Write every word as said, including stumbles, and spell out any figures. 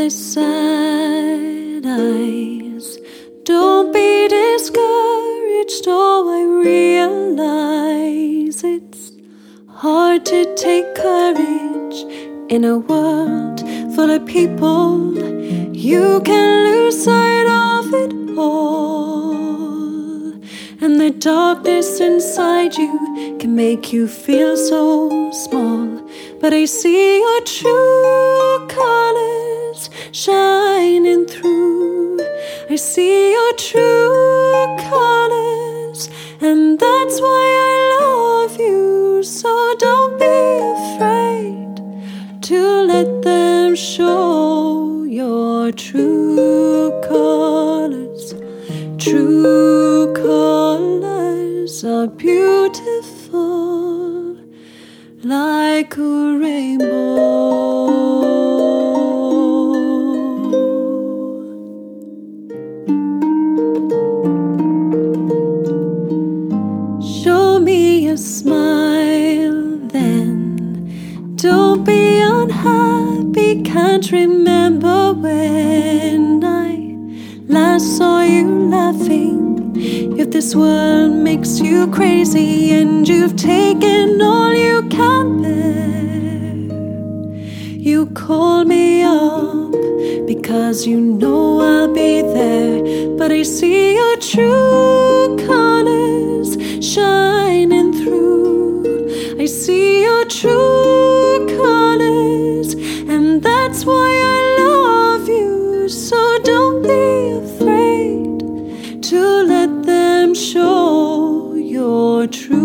sad eyes. Don't be discouraged, oh, I realize it's hard to take courage in a world full of people. You can lose sight of it all, and the darkness inside you can make you feel so small. But I see your true colors shining through. I see your true colors, and that's why I love you. So don't be afraid to let them show your true colors. True colors are beautiful like a rainbow. Show me a smile then. Don't be unhappy. Can't remember when I last saw you laughing. If this world makes you crazy and you've taken all you can bear, you call me up because you know I'll be there. But I see your true colors shining through. I see your true colors, and that's why I love you. So don't be afraid to let them show your truth.